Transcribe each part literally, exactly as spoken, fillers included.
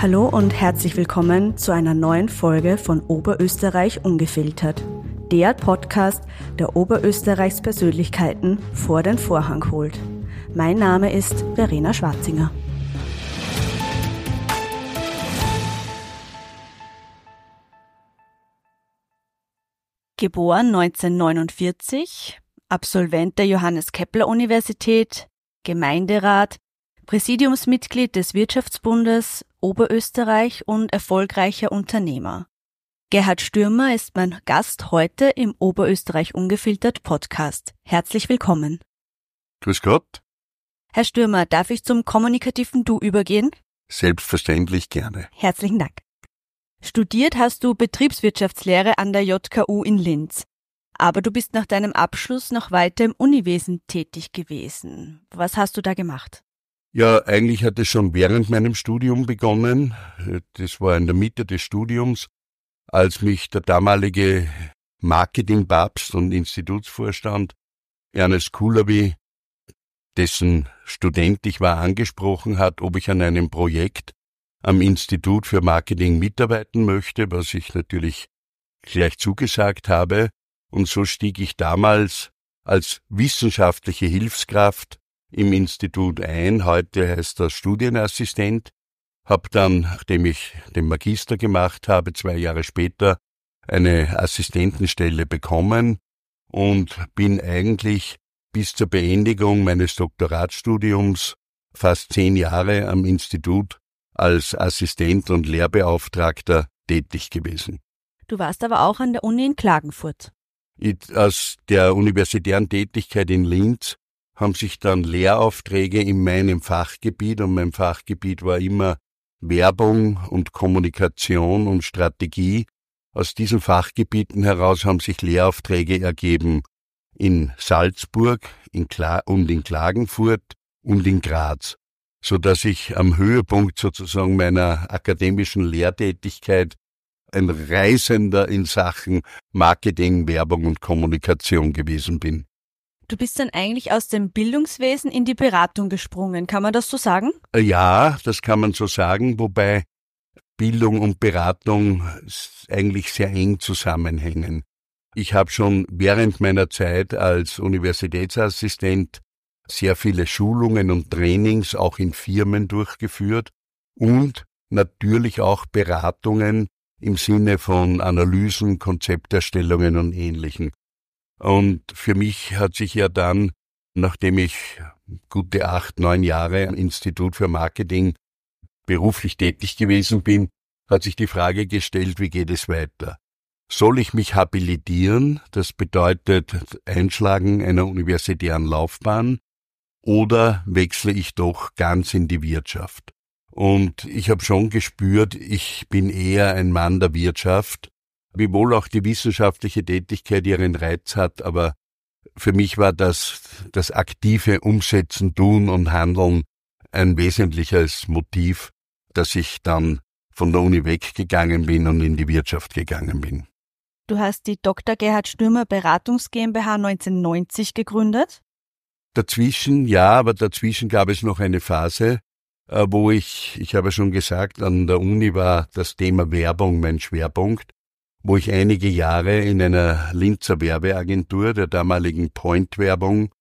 Hallo und herzlich willkommen zu einer neuen Folge von Oberösterreich Ungefiltert, der Podcast, der Oberösterreichs Persönlichkeiten vor den Vorhang holt. Mein Name ist Verena Schwarzinger. Geboren neunzehnhundertneunundvierzig, Absolvent der Johannes-Kepler-Universität, Gemeinderat, Präsidiumsmitglied des Wirtschaftsbundes Oberösterreich und erfolgreicher Unternehmer. Gerhard Stürmer ist mein Gast heute im Oberösterreich Ungefiltert Podcast. Herzlich willkommen. Grüß Gott. Herr Stürmer, darf ich zum kommunikativen Du übergehen? Selbstverständlich gerne. Herzlichen Dank. Studiert hast du Betriebswirtschaftslehre an der J K U in Linz. Aber du bist nach deinem Abschluss noch weiter im Uniwesen tätig gewesen. Was hast du da gemacht? Ja, eigentlich hat es schon während meinem Studium begonnen. Das war in der Mitte des Studiums, als mich der damalige Marketingpapst und Institutsvorstand Ernest Kullaby, dessen Student ich war, angesprochen hat, ob ich an einem Projekt am Institut für Marketing mitarbeiten möchte, was ich natürlich gleich zugesagt habe. Und so stieg ich damals als wissenschaftliche Hilfskraft im Institut ein. Heute heißt das Studienassistent. Hab dann, nachdem ich den Magister gemacht habe, zwei Jahre später eine Assistentenstelle bekommen und bin eigentlich bis zur Beendigung meines Doktoratsstudiums fast zehn Jahre am Institut als Assistent und Lehrbeauftragter tätig gewesen. Du warst aber auch an der Uni in Klagenfurt. Aus der universitären Tätigkeit in Linz haben sich dann Lehraufträge in meinem Fachgebiet, und mein Fachgebiet war immer Werbung und Kommunikation und Strategie. Aus diesen Fachgebieten heraus haben sich Lehraufträge ergeben in Salzburg in Kla- und in Klagenfurt und in Graz, so dass ich am Höhepunkt sozusagen meiner akademischen Lehrtätigkeit ein Reisender in Sachen Marketing, Werbung und Kommunikation gewesen bin. Du bist dann eigentlich aus dem Bildungswesen in die Beratung gesprungen, kann man das so sagen? Ja, das kann man so sagen, wobei Bildung und Beratung eigentlich sehr eng zusammenhängen. Ich habe schon während meiner Zeit als Universitätsassistent sehr viele Schulungen und Trainings auch in Firmen durchgeführt und natürlich auch Beratungen im Sinne von Analysen, Konzepterstellungen und Ähnlichem. Und für mich hat sich ja dann, nachdem ich gute acht, neun Jahre am Institut für Marketing beruflich tätig gewesen bin, hat sich die Frage gestellt, wie geht es weiter? Soll ich mich habilitieren, das bedeutet Einschlagen einer universitären Laufbahn, oder wechsle ich doch ganz in die Wirtschaft? Und ich habe schon gespürt, ich bin eher ein Mann der Wirtschaft, wiewohl auch die wissenschaftliche Tätigkeit ihren Reiz hat, aber für mich war das, das aktive Umsetzen, Tun und Handeln ein wesentliches Motiv, dass ich dann von der Uni weggegangen bin und in die Wirtschaft gegangen bin. Du hast die Doktor Gerhard Stürmer Beratungs GmbH neunzehnhundertneunzig gegründet? Dazwischen, ja, aber dazwischen gab es noch eine Phase, wo ich, ich habe schon gesagt, an der Uni war das Thema Werbung mein Schwerpunkt, wo ich einige Jahre in einer Linzer Werbeagentur, der damaligen Point Werbung,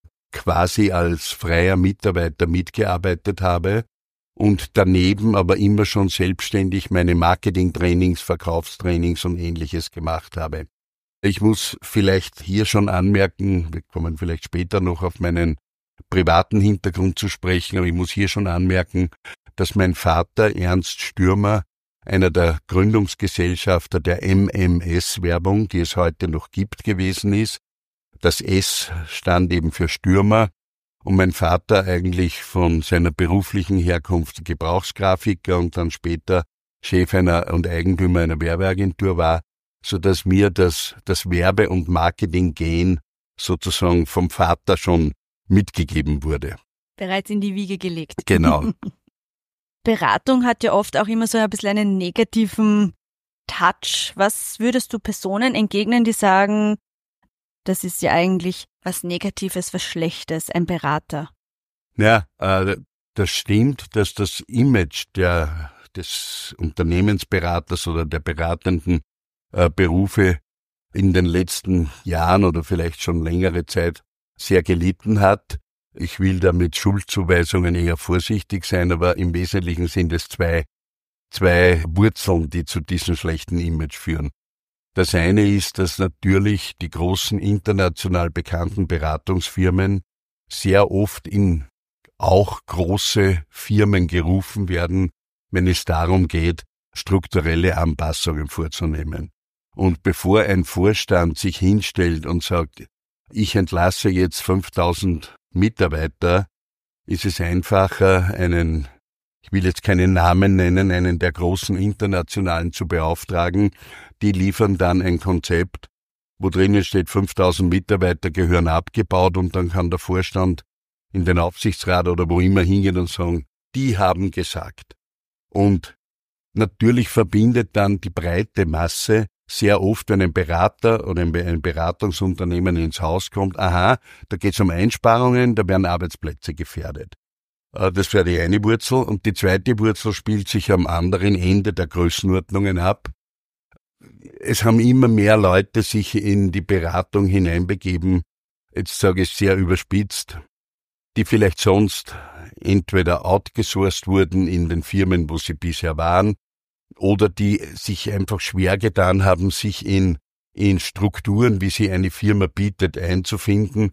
quasi als freier Mitarbeiter mitgearbeitet habe und daneben aber immer schon selbstständig meine Marketingtrainings, Verkaufstrainings und Ähnliches gemacht habe. Ich muss vielleicht hier schon anmerken, wir kommen vielleicht später noch auf meinen privaten Hintergrund zu sprechen, aber ich muss hier schon anmerken, dass mein Vater Ernst Stürmer, einer der Gründungsgesellschafter der M M S-Werbung, die es heute noch gibt, gewesen ist. Das S stand eben für Stürmer und mein Vater eigentlich von seiner beruflichen Herkunft Gebrauchsgrafiker und dann später Chef einer und Eigentümer einer Werbeagentur war, so dass mir das, das Werbe- und Marketing-Gen sozusagen vom Vater schon mitgegeben wurde. Bereits in die Wiege gelegt. Genau. Beratung hat ja oft auch immer so ein bisschen einen negativen Touch. Was würdest du Personen entgegnen, die sagen, das ist ja eigentlich was Negatives, was Schlechtes, ein Berater? Ja, äh, das stimmt, dass das Image der des Unternehmensberaters oder der beratenden äh, Berufe in den letzten Jahren oder vielleicht schon längere Zeit sehr gelitten hat. Ich will da mit Schuldzuweisungen eher vorsichtig sein, aber im Wesentlichen sind es zwei, zwei Wurzeln, die zu diesem schlechten Image führen. Das eine ist, dass natürlich die großen international bekannten Beratungsfirmen sehr oft in auch große Firmen gerufen werden, wenn es darum geht, strukturelle Anpassungen vorzunehmen. Und bevor ein Vorstand sich hinstellt und sagt, ich entlasse jetzt fünftausend Mitarbeiter, ist es einfacher, einen, ich will jetzt keinen Namen nennen, einen der großen internationalen zu beauftragen. Die liefern dann ein Konzept, wo drinnen steht, fünftausend Mitarbeiter gehören abgebaut, und dann kann der Vorstand in den Aufsichtsrat oder wo immer hingehen und sagen, die haben gesagt. Und natürlich verbindet dann die breite Masse sehr oft, wenn ein Berater oder ein Beratungsunternehmen ins Haus kommt, aha, da geht es um Einsparungen, da werden Arbeitsplätze gefährdet. Das wäre die eine Wurzel. Und die zweite Wurzel spielt sich am anderen Ende der Größenordnungen ab. Es haben immer mehr Leute sich in die Beratung hineinbegeben, jetzt sage ich sehr überspitzt, die vielleicht sonst entweder outgesourced wurden in den Firmen, wo sie bisher waren, oder die sich einfach schwer getan haben, sich in, in Strukturen, wie sie eine Firma bietet, einzufinden,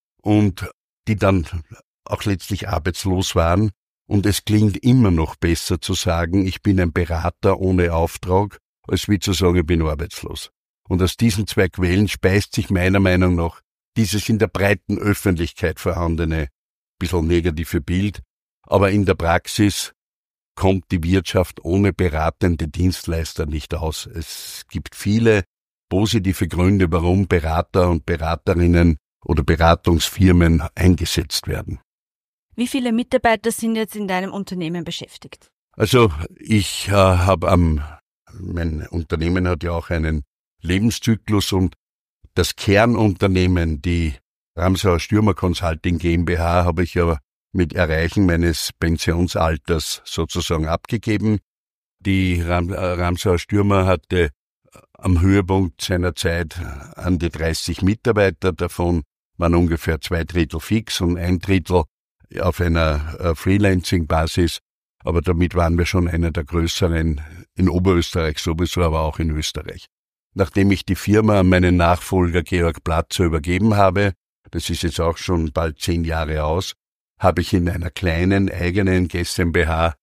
und die dann auch letztlich arbeitslos waren. Und es klingt immer noch besser zu sagen, ich bin ein Berater ohne Auftrag, als wie zu sagen, ich bin arbeitslos. Und aus diesen zwei Quellen speist sich meiner Meinung nach dieses in der breiten Öffentlichkeit vorhandene, bisschen negative Bild, aber in der Praxis kommt die Wirtschaft ohne beratende Dienstleister nicht aus. Es gibt viele positive Gründe, warum Berater und Beraterinnen oder Beratungsfirmen eingesetzt werden. Wie viele Mitarbeiter sind jetzt in deinem Unternehmen beschäftigt? Also ich äh, habe am, mein Unternehmen hat ja auch einen Lebenszyklus, und das Kernunternehmen, die Ramsauer Stürmer Consulting GmbH, habe ich ja mit Erreichen meines Pensionsalters sozusagen abgegeben. Die Ram, äh, Ramsauer Stürmer hatte am Höhepunkt seiner Zeit an die dreißig Mitarbeiter, davon waren ungefähr zwei Drittel fix und ein Drittel auf einer äh, Freelancing-Basis, aber damit waren wir schon einer der größeren in Oberösterreich sowieso, aber auch in Österreich. Nachdem ich die Firma an meinen Nachfolger Georg Platzer übergeben habe, das ist jetzt auch schon bald zehn Jahre aus, habe ich in einer kleinen eigenen GmbH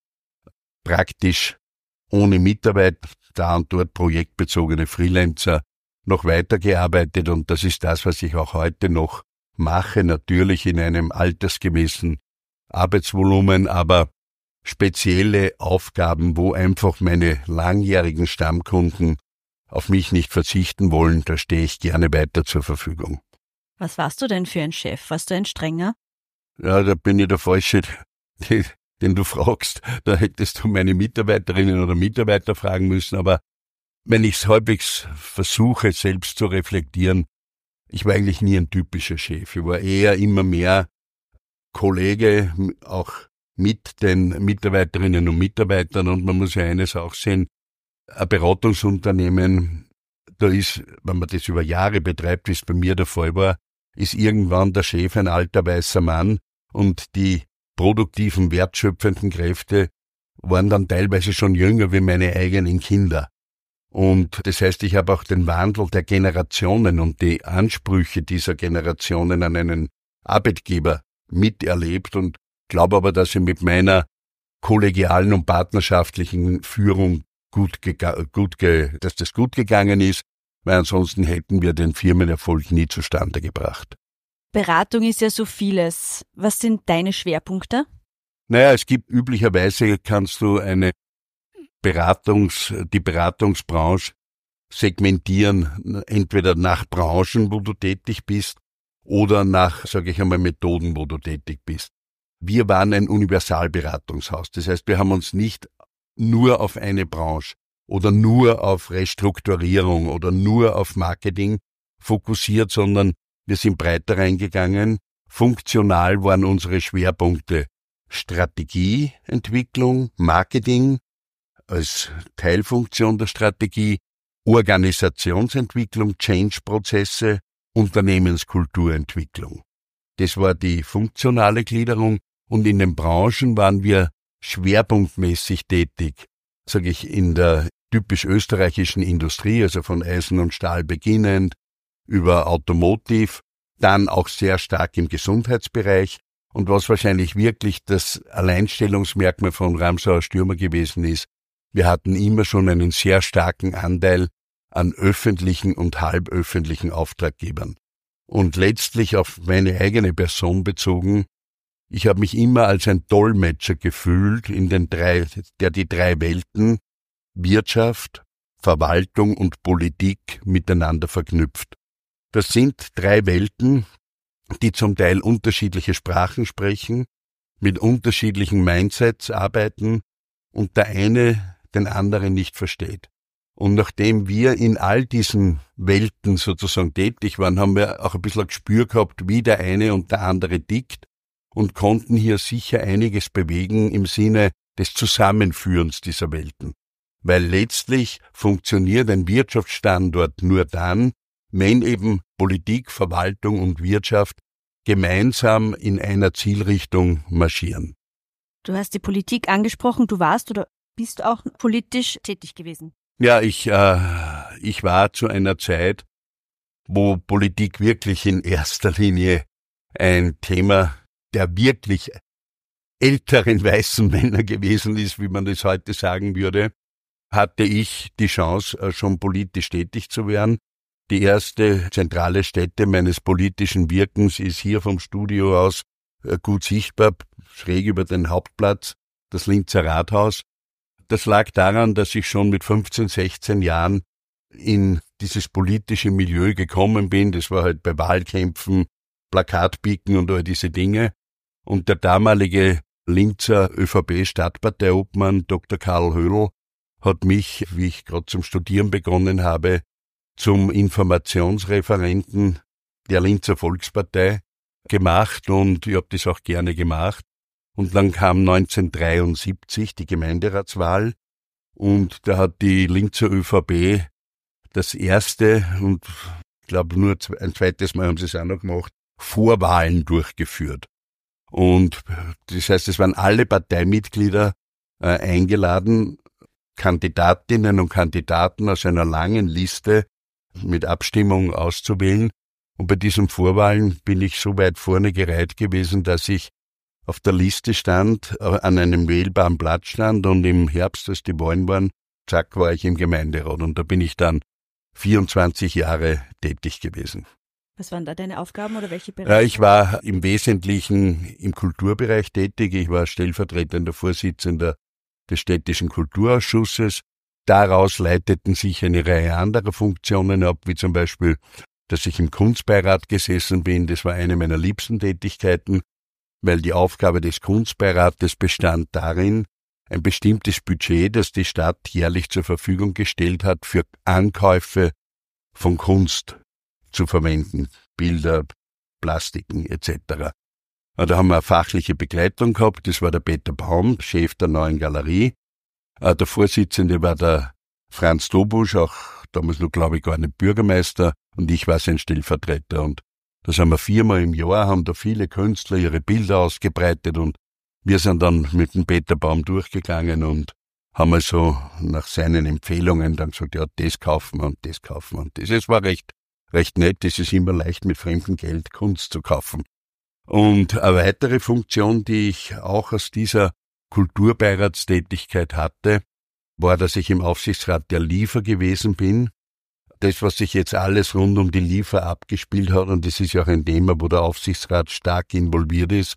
praktisch ohne Mitarbeit, da und dort projektbezogene Freelancer, noch weitergearbeitet, und das ist das, was ich auch heute noch mache, natürlich in einem altersgemäßen Arbeitsvolumen, aber spezielle Aufgaben, wo einfach meine langjährigen Stammkunden auf mich nicht verzichten wollen, da stehe ich gerne weiter zur Verfügung. Was warst du denn für ein Chef? Warst du ein strenger? Ja, da bin ich der Falsche, den du fragst. Da hättest du meine Mitarbeiterinnen oder Mitarbeiter fragen müssen, aber wenn ich es halbwegs versuche, selbst zu reflektieren, ich war eigentlich nie ein typischer Chef. Ich war eher immer mehr Kollege, auch mit den Mitarbeiterinnen und Mitarbeitern, und man muss ja eines auch sehen, ein Beratungsunternehmen, da ist, wenn man das über Jahre betreibt, wie es bei mir der Fall war, ist irgendwann der Chef ein alter weißer Mann, und die produktiven, wertschöpfenden Kräfte waren dann teilweise schon jünger wie meine eigenen Kinder. Und das heißt, ich habe auch den Wandel der Generationen und die Ansprüche dieser Generationen an einen Arbeitgeber miterlebt, und glaube aber, dass ich mit meiner kollegialen und partnerschaftlichen Führung gut, gega- gut ge- dass das gut gegangen ist, weil ansonsten hätten wir den Firmenerfolg nie zustande gebracht. Beratung ist ja so vieles. Was sind deine Schwerpunkte? Naja, es gibt üblicherweise, kannst du eine Beratungs, die Beratungsbranche segmentieren, entweder nach Branchen, wo du tätig bist, oder nach, sage ich einmal, Methoden, wo du tätig bist. Wir waren ein Universalberatungshaus. Das heißt, wir haben uns nicht nur auf eine Branche oder nur auf Restrukturierung oder nur auf Marketing fokussiert, sondern wir sind breiter reingegangen. Funktional waren unsere Schwerpunkte Strategieentwicklung, Marketing, als Teilfunktion der Strategie Organisationsentwicklung, Change-Prozesse, Unternehmenskulturentwicklung. Das war die funktionale Gliederung und in den Branchen waren wir schwerpunktmäßig tätig, sage ich, in der typisch österreichischen Industrie, also von Eisen und Stahl beginnend, über Automotive, dann auch sehr stark im Gesundheitsbereich und was wahrscheinlich wirklich das Alleinstellungsmerkmal von Ramsauer Stürmer gewesen ist, wir hatten immer schon einen sehr starken Anteil an öffentlichen und halböffentlichen Auftraggebern. Und letztlich auf meine eigene Person bezogen, ich habe mich immer als ein Dolmetscher gefühlt, in den drei, der die drei Welten Wirtschaft, Verwaltung und Politik miteinander verknüpft. Das sind drei Welten, die zum Teil unterschiedliche Sprachen sprechen, mit unterschiedlichen Mindsets arbeiten und der eine den anderen nicht versteht. Und nachdem wir in all diesen Welten sozusagen tätig waren, haben wir auch ein bisschen ein Gespür gehabt, wie der eine und der andere tickt und konnten hier sicher einiges bewegen im Sinne des Zusammenführens dieser Welten. Weil letztlich funktioniert ein Wirtschaftsstandort nur dann, wenn eben Politik, Verwaltung und Wirtschaft gemeinsam in einer Zielrichtung marschieren. Du hast die Politik angesprochen, du warst oder bist auch politisch tätig gewesen? Ja, ich, äh, ich war zu einer Zeit, wo Politik wirklich in erster Linie ein Thema der wirklich älteren weißen Männer gewesen ist, wie man das heute sagen würde, hatte ich die Chance, schon politisch tätig zu werden. Die erste zentrale Stätte meines politischen Wirkens ist hier vom Studio aus gut sichtbar, schräg über den Hauptplatz, das Linzer Rathaus. Das lag daran, dass ich schon mit fünfzehn, sechzehn Jahren in dieses politische Milieu gekommen bin. Das war halt bei Wahlkämpfen, Plakatpicken und all diese Dinge. Und der damalige Linzer ÖVP-Stadtparteiobmann Doktor Karl Hödl hat mich, wie ich gerade zum Studieren begonnen habe, zum Informationsreferenten der Linzer Volkspartei gemacht und ich habe das auch gerne gemacht. Und dann kam neunzehnhundertdreiundsiebzig die Gemeinderatswahl und da hat die Linzer ÖVP das erste und ich glaube nur ein zweites Mal haben sie es auch noch gemacht, Vorwahlen durchgeführt. Und das heißt, es waren alle Parteimitglieder äh, eingeladen, Kandidatinnen und Kandidaten aus einer langen Liste mit Abstimmung auszuwählen. Und bei diesen Vorwahlen bin ich so weit vorne gereiht gewesen, dass ich auf der Liste stand, an einem wählbaren Platz stand und im Herbst, als die Wahlen waren, zack, war ich im Gemeinderat und da bin ich dann vierundzwanzig Jahre tätig gewesen. Was waren da deine Aufgaben oder welche Bereiche? Ja, ich war im Wesentlichen im Kulturbereich tätig. Ich war stellvertretender Vorsitzender des städtischen Kulturausschusses. Daraus leiteten sich eine Reihe anderer Funktionen ab, wie zum Beispiel, dass ich im Kunstbeirat gesessen bin. Das war eine meiner liebsten Tätigkeiten, weil die Aufgabe des Kunstbeirates bestand darin, ein bestimmtes Budget, das die Stadt jährlich zur Verfügung gestellt hat, für Ankäufe von Kunst zu verwenden, Bilder, Plastiken et cetera. Da haben wir eine fachliche Begleitung gehabt, das war der Peter Baum, Chef der Neuen Galerie. Der Vorsitzende war der Franz Dobusch, auch damals noch, glaube ich, gar nicht Bürgermeister, und ich war sein Stellvertreter. Und das haben wir viermal im Jahr, haben da viele Künstler ihre Bilder ausgebreitet und wir sind dann mit dem Peter Baum durchgegangen und haben also nach seinen Empfehlungen dann gesagt, ja, das kaufen wir und das kaufen wir und das. Es war recht, recht nett, es ist immer leicht mit fremdem Geld Kunst zu kaufen. Und eine weitere Funktion, die ich auch aus dieser Kulturbeiratstätigkeit hatte, war, dass ich im Aufsichtsrat der LIFA gewesen bin. Das, was sich jetzt alles rund um die LIFA abgespielt hat, und das ist ja auch ein Thema, wo der Aufsichtsrat stark involviert ist,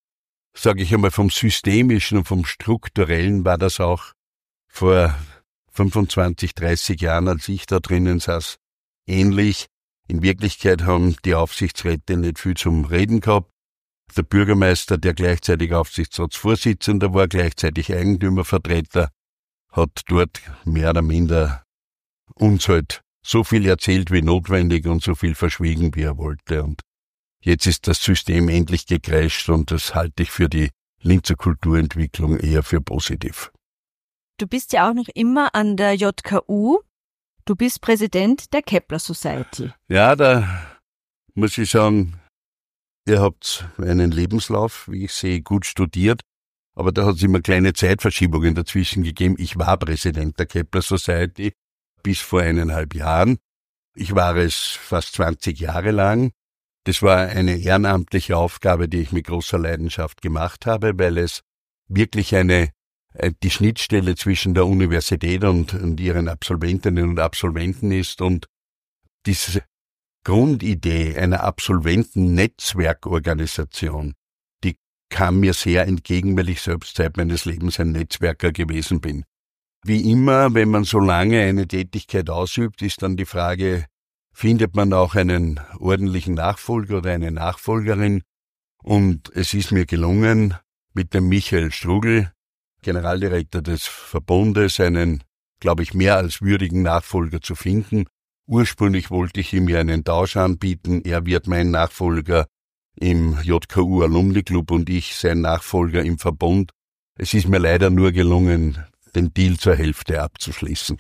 sage ich einmal, vom Systemischen und vom Strukturellen war das auch vor fünfundzwanzig, dreißig Jahren, als ich da drinnen saß, ähnlich. In Wirklichkeit haben die Aufsichtsräte nicht viel zum Reden gehabt. Der Bürgermeister, der gleichzeitig Aufsichtsratsvorsitzender war, gleichzeitig Eigentümervertreter, hat dort mehr oder minder uns halt so viel erzählt wie notwendig und so viel verschwiegen, wie er wollte. Und jetzt ist das System endlich gecrasht und das halte ich für die Linzer Kulturentwicklung eher für positiv. du bist ja auch noch immer an der J K U. Du bist Präsident der Kepler Society. Ja, da muss ich sagen, ihr habt einen Lebenslauf, wie ich sehe, gut studiert, aber da hat es immer kleine Zeitverschiebungen dazwischen gegeben. Ich war Präsident der Kepler Society bis vor eineinhalb Jahren. Ich war es fast zwanzig Jahre lang. Das war eine ehrenamtliche Aufgabe, die ich mit großer Leidenschaft gemacht habe, weil es wirklich eine die Schnittstelle zwischen der Universität und, und ihren Absolventinnen und Absolventen ist, und diese Grundidee einer Absolventennetzwerkorganisation, die kam mir sehr entgegen, weil ich selbst Zeit meines Lebens ein Netzwerker gewesen bin. Wie immer, wenn man so lange eine Tätigkeit ausübt, ist dann die Frage, findet man auch einen ordentlichen Nachfolger oder eine Nachfolgerin? Und es ist mir gelungen, mit dem Michael Strugel, Generaldirektor des Verbundes, einen, glaube ich, mehr als würdigen Nachfolger zu finden. Ursprünglich wollte ich ihm ja einen Tausch anbieten. Er wird mein Nachfolger im J K U Alumni Club und ich sein Nachfolger im Verbund. Es ist mir leider nur gelungen, den Deal zur Hälfte abzuschließen.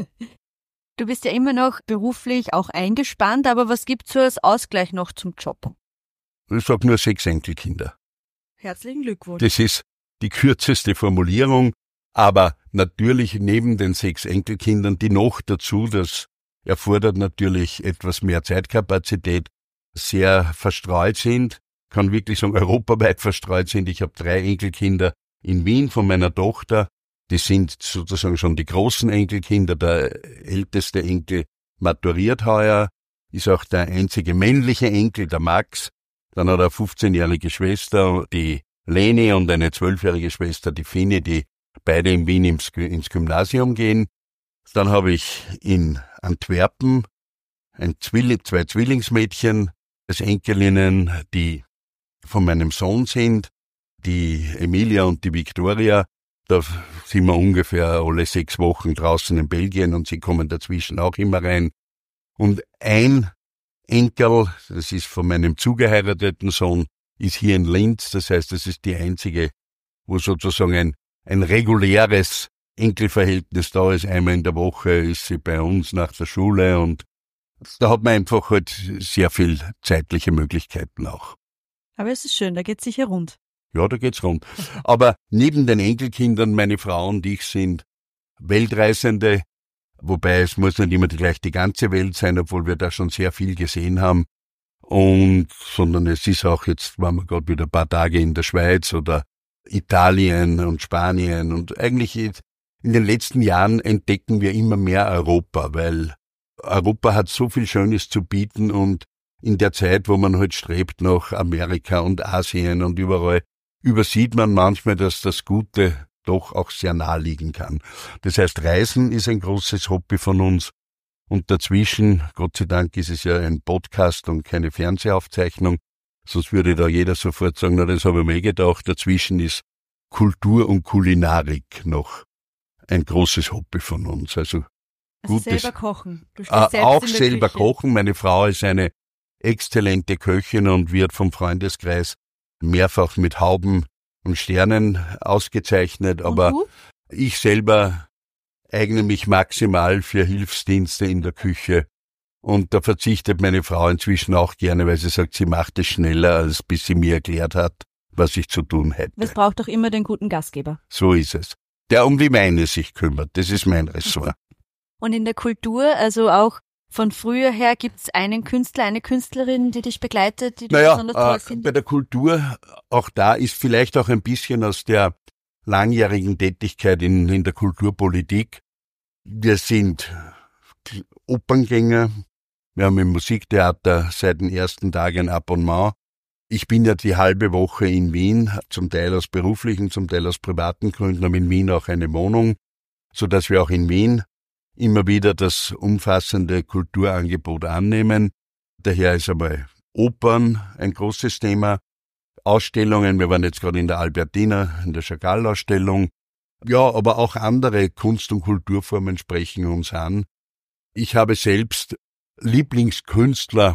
Du bist ja immer noch beruflich auch eingespannt, aber was gibt's so als Ausgleich noch zum Job? Ich sage nur sechs Enkelkinder. Herzlichen Glückwunsch. Das ist die kürzeste Formulierung, aber natürlich neben den sechs Enkelkindern, die noch dazu, das erfordert natürlich etwas mehr Zeitkapazität, sehr verstreut sind, kann wirklich sagen, europaweit verstreut sind. Ich habe drei Enkelkinder in Wien von meiner Tochter, die sind sozusagen schon die großen Enkelkinder, der älteste Enkel maturiert heuer, ist auch der einzige männliche Enkel, der Max, dann hat er eine fünfzehnjährige Schwester, die Leni, und eine zwölfjährige Schwester, die Fini, die beide in Wien ins, ins Gymnasium gehen. Dann habe ich in Antwerpen ein Zwilling, zwei Zwillingsmädchen als Enkelinnen, die von meinem Sohn sind, die Emilia und die Victoria. Da sind wir ungefähr alle sechs Wochen draußen in Belgien und sie kommen dazwischen auch immer rein. Und ein Enkel, das ist von meinem zugeheirateten Sohn, ist hier in Linz, das heißt, das ist die einzige, wo sozusagen ein, ein reguläres Enkelverhältnis da ist. Einmal in der Woche ist sie bei uns nach der Schule und da hat man einfach halt sehr viel zeitliche Möglichkeiten auch. Aber es ist schön, da geht's sicher rund. Ja, da geht's rund. Aber neben den Enkelkindern, meine Frau und ich sind Weltreisende, wobei es muss nicht immer gleich die ganze Welt sein, obwohl wir da schon sehr viel gesehen haben. Und, sondern es ist auch, jetzt waren wir gerade wieder ein paar Tage in der Schweiz oder Italien und Spanien, und eigentlich in den letzten Jahren entdecken wir immer mehr Europa, weil Europa hat so viel Schönes zu bieten, und in der Zeit, wo man halt strebt nach Amerika und Asien und überall, übersieht man manchmal, dass das Gute doch auch sehr nahe liegen kann. Das heißt, Reisen ist ein großes Hobby von uns. Und dazwischen, Gott sei Dank, ist es ja ein Podcast und keine Fernsehaufzeichnung. Sonst würde da jeder sofort sagen, na, das habe ich mir eh gedacht. Dazwischen ist Kultur und Kulinarik noch ein großes Hobby von uns. Also, also gutes, selber kochen. Du stehst äh, selbst auch in der selber Küche. kochen. Meine Frau ist eine exzellente Köchin und wird vom Freundeskreis mehrfach mit Hauben und Sternen ausgezeichnet. Aber Und du? ich selber eigne mich maximal für Hilfsdienste in der Küche. Und da verzichtet meine Frau inzwischen auch gerne, weil sie sagt, sie macht es schneller, als bis sie mir erklärt hat, was ich zu tun hätte. Es braucht doch immer den guten Gastgeber. So ist es. Der um die Weine sich kümmert, das ist mein Ressort. Und in der Kultur, also auch von früher her, gibt's einen Künstler, eine Künstlerin, die dich begleitet, die du Naja, besonders toll äh, findest? bei der Kultur, auch da ist vielleicht auch ein bisschen aus der langjährigen Tätigkeit in, in der Kulturpolitik. Wir sind Operngänger, wir haben im Musiktheater seit den ersten Tagen ein Abonnement. Ich bin ja die halbe Woche in Wien, zum Teil aus beruflichen, zum Teil aus privaten Gründen, haben in Wien auch eine Wohnung, so dass wir auch in Wien immer wieder das umfassende Kulturangebot annehmen. Daher ist einmal Opern ein großes Thema. Ausstellungen, wir waren jetzt gerade in der Albertina, in der Chagall-Ausstellung. Ja, aber auch andere Kunst- und Kulturformen sprechen uns an. Ich habe selbst Lieblingskünstler,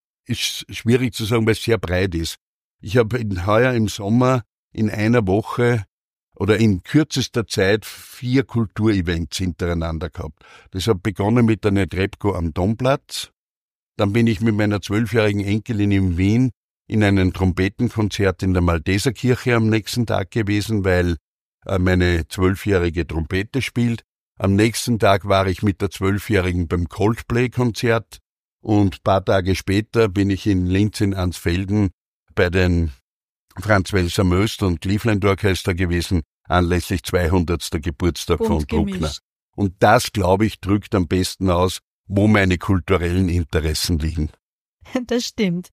ist schwierig zu sagen, weil es sehr breit ist. Ich habe in, heuer im Sommer in einer Woche oder in kürzester Zeit vier Kulturevents hintereinander gehabt. Das hat begonnen mit der Netrebko am Domplatz. Dann bin ich mit meiner zwölfjährigen Enkelin in Wien in einem Trompetenkonzert in der Malteserkirche am nächsten Tag gewesen, weil meine zwölfjährige Trompete spielt. Am nächsten Tag war ich mit der zwölfjährigen beim Coldplay-Konzert und ein paar Tage später bin ich in Linz in Ansfelden bei den Franz Welser Möst und Cleveland Orchester gewesen, anlässlich zweihundertsten Geburtstag Bunt von Bruckner. gemischt. Und das, glaube ich, drückt am besten aus, wo meine kulturellen Interessen liegen. Das stimmt.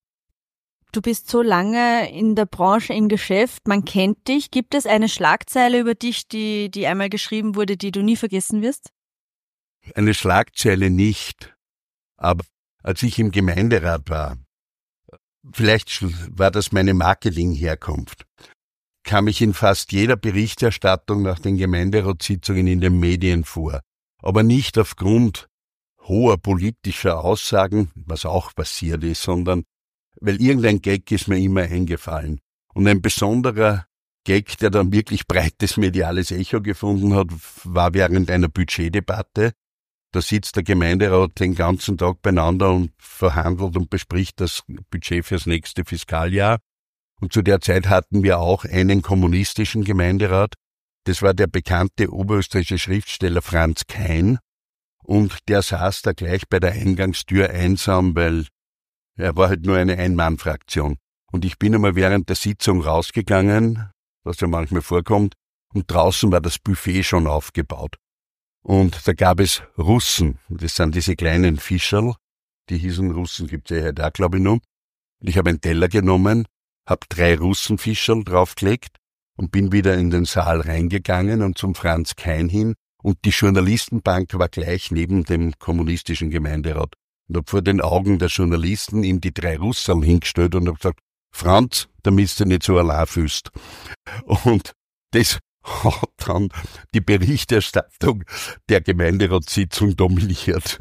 Du bist so lange in der Branche im Geschäft, man kennt dich. Gibt es eine Schlagzeile über dich, die, die einmal geschrieben wurde, die du nie vergessen wirst? Eine Schlagzeile nicht, aber als ich im Gemeinderat war, vielleicht war das meine Marketingherkunft, kam ich in fast jeder Berichterstattung nach den Gemeinderatssitzungen in den Medien vor, aber nicht aufgrund hoher politischer Aussagen, was auch passiert ist, sondern weil irgendein Gag ist mir immer eingefallen. Und ein besonderer Gag, der dann wirklich breites mediales Echo gefunden hat, war während einer Budgetdebatte. Da sitzt der Gemeinderat den ganzen Tag beieinander und verhandelt und bespricht das Budget fürs nächste Fiskaljahr. Und zu der Zeit hatten wir auch einen kommunistischen Gemeinderat. Das war der bekannte oberösterreichische Schriftsteller Franz Kein. Und der saß da gleich bei der Eingangstür einsam, weil er war halt nur eine Ein-Mann-Fraktion. Und ich bin einmal während der Sitzung rausgegangen, was ja manchmal vorkommt, und draußen war das Buffet schon aufgebaut. Und da gab es Russen, das sind diese kleinen Fischerl, die hießen Russen, gibt's ja heute auch, glaube ich, noch. Und ich habe einen Teller genommen, habe drei Russenfischerl draufgelegt und bin wieder in den Saal reingegangen und zum Franz Kein hin. Und die Journalistenbank war gleich neben dem kommunistischen Gemeinderat. Und hab vor den Augen der Journalisten ihm die drei Russerl hingestellt und hab gesagt, Franz, damit du nicht so allein fühlst. Und das hat dann die Berichterstattung der Gemeinderatssitzung dominiert.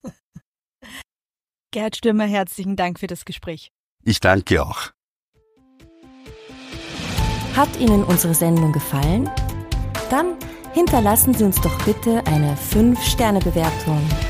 Gerhard Stürmer, herzlichen Dank für das Gespräch. Ich danke auch. Hat Ihnen unsere Sendung gefallen? Dann hinterlassen Sie uns doch bitte eine fünf Sterne Bewertung